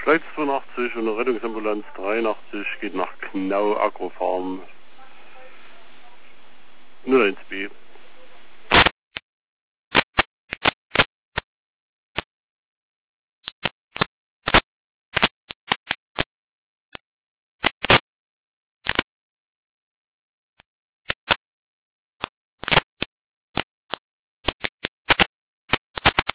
Flight 82 und Rettungsambulanz 83 geht nach Knau Agrofarm 01B.